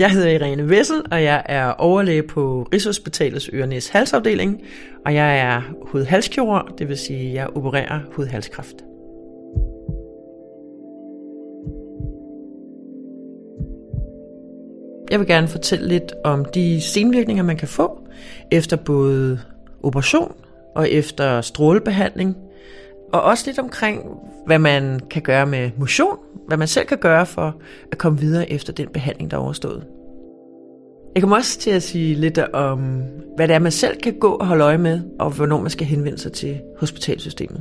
Jeg hedder Irene Wessel, og jeg er overlæge på Rigshospitalets øre-næse-halsafdeling, og jeg er hud-halskirurg, det vil sige, at jeg opererer hud-halskræft. Jeg vil gerne fortælle lidt om de senvirkninger, man kan få efter både operation og efter strålebehandling, og også lidt omkring, hvad man kan gøre med motion, hvad man selv kan gøre for at komme videre efter den behandling, der er overstået. Jeg kommer også til at sige lidt om, hvad det er, man selv kan gå og holde øje med, og hvornår man skal henvende sig til hospitalsystemet.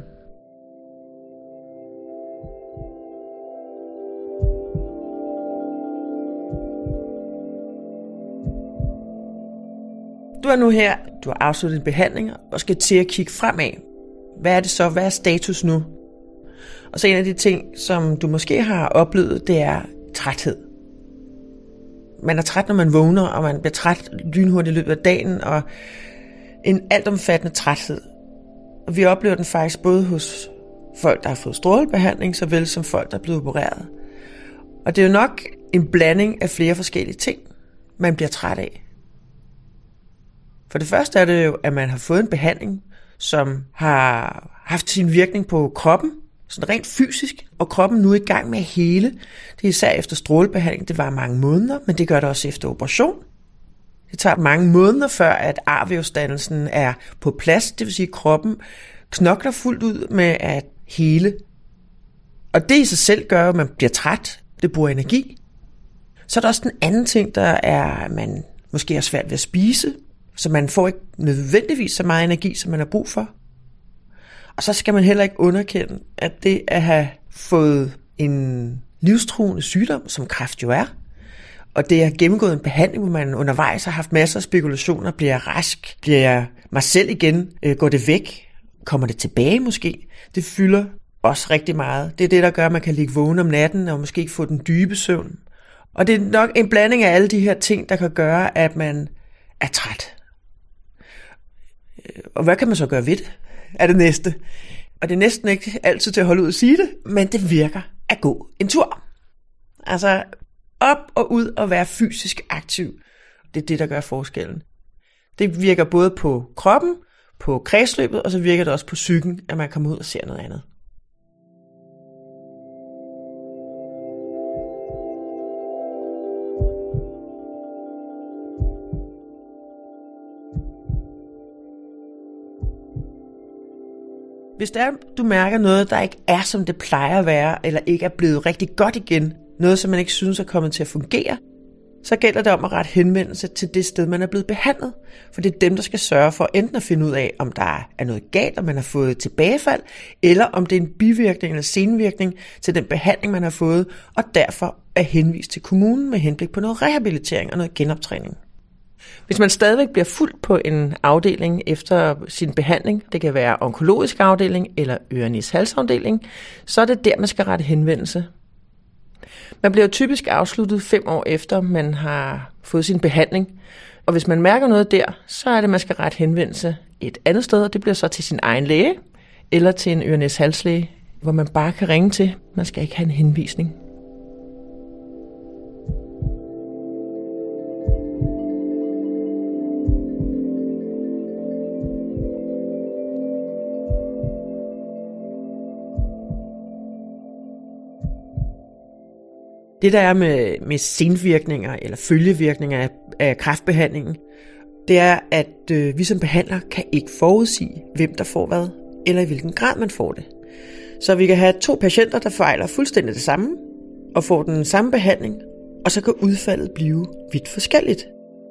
Du er nu her, du har afsluttet en behandling og skal til at kigge fremad. Hvad er det så? Hvad er status nu? Og så en af de ting, som du måske har oplevet, det er træthed. Man er træt, når man vågner, og man bliver træt lynhurtigt i løbet af dagen, og en altomfattende træthed. Og vi oplever den faktisk både hos folk, der har fået strålebehandling, såvel som folk, der er blevet opereret. Og det er jo nok en blanding af flere forskellige ting, man bliver træt af. For det første er det jo, at man har fået en behandling, som har haft sin virkning på kroppen, sådan rent fysisk, og kroppen nu er i gang med at hele. Det er især efter strålebehandling, det var mange måneder, men det gør det også efter operation. Det tager mange måneder før, at arvævsdannelsen er på plads, det vil sige, at kroppen knokler fuldt ud med at hele. Og det i sig selv gør, at man bliver træt, det bruger energi. Så er der også den anden ting, der er, at man måske er svært ved at spise, så man får ikke nødvendigvis så meget energi, som man har brug for. Og så skal man heller ikke underkende, at det at have fået en livstruende sygdom, som kræft jo er, og det at have gennemgået en behandling, hvor man undervejs har haft masser af spekulationer, bliver jeg rask, bliver jeg mig selv igen, går det væk, kommer det tilbage måske, det fylder også rigtig meget. Det er det, der gør, at man kan ligge vågen om natten, og måske ikke få den dybe søvn. Og det er nok en blanding af alle de her ting, der kan gøre, at man er træt. Og hvad kan man så gøre ved det? Er det næste. Og det er næsten ikke altid til at holde ud at sige det, men det virker at gå en tur. Altså op og ud og være fysisk aktiv. Det er det, der gør forskellen. Det virker både på kroppen, på kredsløbet, og så virker det også på psyken, at man kommer ud og ser noget andet. Hvis du mærker noget, der ikke er, som det plejer at være, eller ikke er blevet rigtig godt igen, noget, som man ikke synes er kommet til at fungere, så gælder det om at rette henvendelse til det sted, man er blevet behandlet. For det er dem, der skal sørge for enten at finde ud af, om der er noget galt, om man har fået tilbagefald, eller om det er en bivirkning eller senvirkning til den behandling, man har fået, og derfor er henvist til kommunen med henblik på noget rehabilitering og noget genoptræning. Hvis man stadigvæk bliver fulgt på en afdeling efter sin behandling, det kan være onkologisk afdeling eller øre-næse-halsafdeling, så er det der, man skal rette henvendelse. Man bliver typisk afsluttet 5 år efter, man har fået sin behandling. Og hvis man mærker noget der, så er det, man skal rette henvendelse et andet sted, og det bliver så til sin egen læge eller til en øre-næse-halslæge, hvor man bare kan ringe til. Man skal ikke have en henvisning. Det der er med senvirkninger eller følgevirkninger af kræftbehandlingen, det er, at vi som behandler kan ikke forudsige, hvem der får hvad, eller i hvilken grad man får det. Så vi kan have 2 patienter, der fejler fuldstændig det samme, og får den samme behandling, og så kan udfaldet blive vidt forskelligt.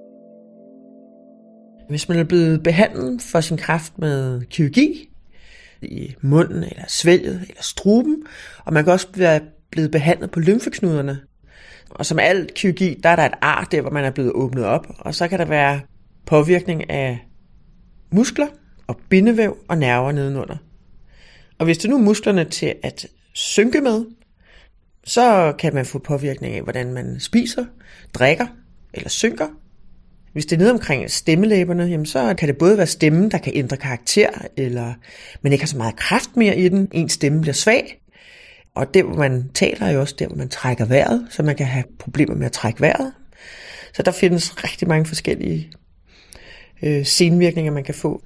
Hvis man er blevet behandlet for sin kræft med kirurgi, i munden eller svælget eller struben, og man kan også være blevet behandlet på lymfeknuderne. Og som al kirurgi, der er der et ar der, hvor man er blevet åbnet op, og så kan der være påvirkning af muskler og bindevæv og nerver nedenunder. Og hvis det nu er musklerne til at synke med, så kan man få påvirkning af, hvordan man spiser, drikker eller synker. Hvis det er nede omkring stemmelæberne, jamen så kan det både være stemmen, der kan ændre karakter, eller man ikke har så meget kraft mere i den, ens stemme bliver svag. Og der, hvor man taler, er jo også der, hvor man trækker vejret, så man kan have problemer med at trække vejret. Så der findes rigtig mange forskellige senvirkninger, man kan få.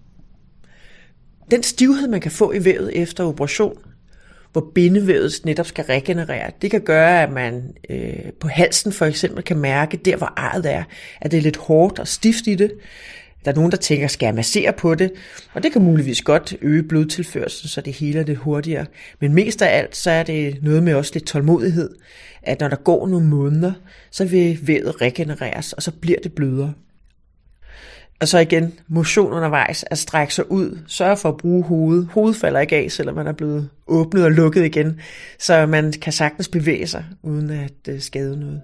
Den stivhed, man kan få i vævet efter operation, hvor bindevævet netop skal regenerere, det kan gøre, at man på halsen for eksempel kan mærke, der hvor arret er, at det er lidt hårdt og stift i det. Der er nogen, der tænker, skal jeg massere på det? Og det kan muligvis godt øge blodtilførslen, så det heler lidt hurtigere. Men mest af alt, så er det noget med også lidt tålmodighed, at når der går nogle måneder, så vil vævet regenereres, og så bliver det blødere. Og så igen, motion undervejs, at strække sig ud, sørge for at bruge hovedet. Hovedet falder ikke af, selvom man er blevet åbnet og lukket igen, så man kan sagtens bevæge sig, uden at skade noget.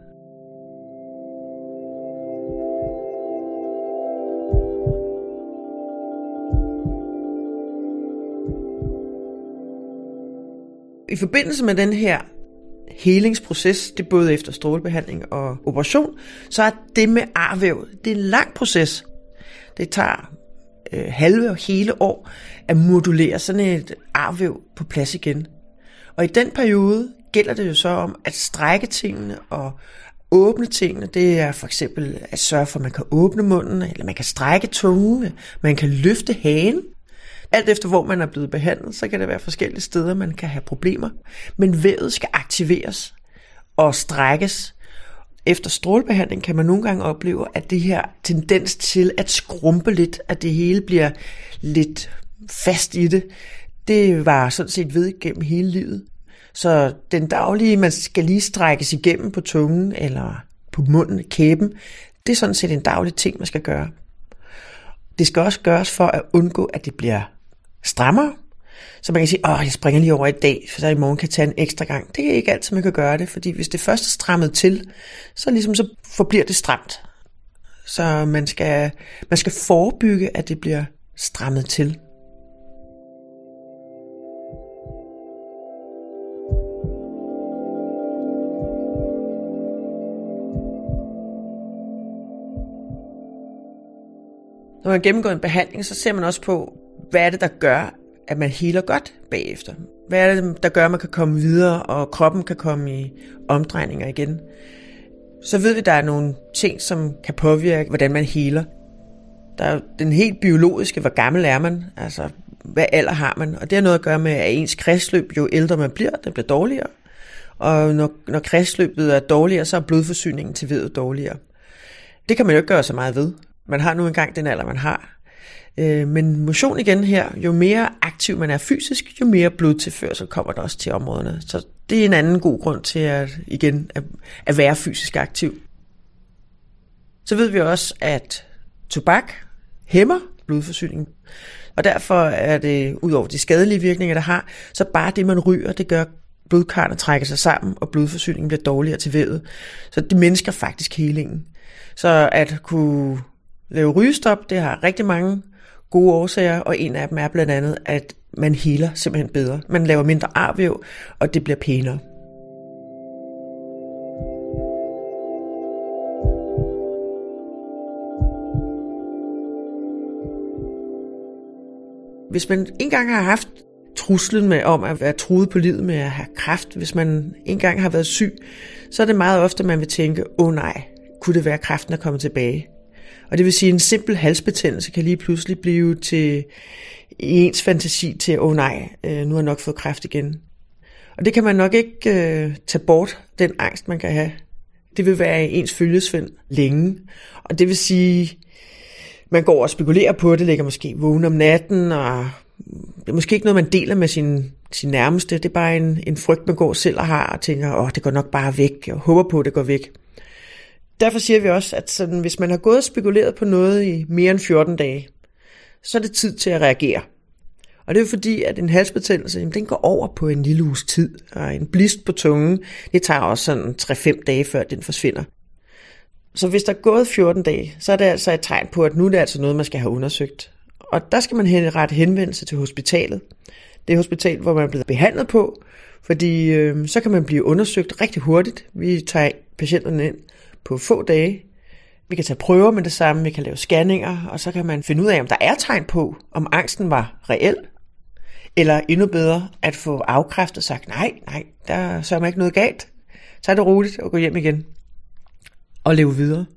I forbindelse med den her helingsproces, det er både efter strålebehandling og operation, så er det med arvæv, det er en lang proces. Det tager halve og hele år at modulere sådan et arvæv på plads igen. Og i den periode gælder det jo så om at strække tingene og åbne tingene. Det er for eksempel at sørge for, at man kan åbne munden, eller man kan strække tungen, man kan løfte hagen. Alt efter hvor man er blevet behandlet, så kan det være forskellige steder, man kan have problemer. Men vævet skal aktiveres og strækkes. Efter strålebehandling kan man nogle gange opleve, at det her tendens til at skrumpe lidt, at det hele bliver lidt fast i det, det var sådan set ved gennem hele livet. Så den daglige, man skal lige strækkes igennem på tungen eller på munden, kæben, det er sådan set en daglig ting, man skal gøre. Det skal også gøres for at undgå, at det bliver strammere. Så man kan sige, jeg springer lige over i dag, for så i morgen kan tage en ekstra gang. Det er ikke altid, man kan gøre det, fordi hvis det først er strammet til, så forbliver det stramt. Så man skal forebygge, at det bliver strammet til. Når man gennemgår en behandling, så ser man også på, hvad er det, der gør, at man heler godt bagefter. Hvad er det, der gør, at man kan komme videre, og kroppen kan komme i omdrejninger igen. Så ved vi, at der er nogle ting, som kan påvirke, hvordan man heler. Der er den helt biologiske, hvor gammel er man, altså hvad alder har man. Og det har noget at gøre med, at ens kredsløb, jo ældre man bliver, det bliver dårligere. Og når kredsløbet er dårligere, så er blodforsyningen til vævet dårligere. Det kan man jo ikke gøre så meget ved. Man har nu engang den alder, man har. Men motion igen her, jo mere aktiv man er fysisk, jo mere blodtilførsel kommer der også til områderne. Så det er en anden god grund til at være fysisk aktiv. Så ved vi også, at tobak hæmmer blodforsyningen. Og derfor er det, ud over de skadelige virkninger, der har, så bare det, man ryger, det gør blodkarrene trækker sig sammen, og blodforsyningen bliver dårligere til vævet. Så det mindsker faktisk helingen. Så at kunne lave rygestop, det har rigtig mange gode årsager, og en af dem er blandt andet, at man heler simpelthen bedre. Man laver mindre arvæv, og det bliver pænere. Hvis man engang har haft truslen om at være truet på livet med at have kræft, hvis man engang har været syg, så er det meget ofte, man vil tænke, nej, kunne det være, at kræften er kommet tilbage? Og det vil sige, at en simpel halsbetændelse kan lige pludselig blive til ens fantasi til, nej, nu har jeg nok fået kræft igen. Og det kan man nok ikke tage bort, den angst, man kan have. Det vil være ens følgesvend længe. Og det vil sige, man går og spekulerer på det, ligger måske vågen om natten, og det er måske ikke noget, man deler med sin nærmeste. Det er bare en frygt, man går selv og har, og tænker, det går nok bare væk, og håber på, at det går væk. Derfor siger vi også, at sådan, hvis man har gået og spekuleret på noget i mere end 14 dage, så er det tid til at reagere. Og det er jo fordi, at en halsbetændelse, den går over på en lille uges tid, og en blist på tungen, det tager også sådan 3-5 dage, før den forsvinder. Så hvis der er gået 14 dage, så er det altså et tegn på, at nu er det altså noget, man skal have undersøgt. Og der skal man rette henvendelse til hospitalet. Det er hospitalet, hvor man er blevet behandlet på, fordi så kan man blive undersøgt rigtig hurtigt. Vi tager patienterne ind på få dage. Vi kan tage prøver med det samme, vi kan lave scanninger, og så kan man finde ud af, om der er tegn på, om angsten var reel, eller endnu bedre, at få afkræftet og sagt, nej, der er så ikke noget galt. Tag det roligt og gå hjem igen. og leve videre.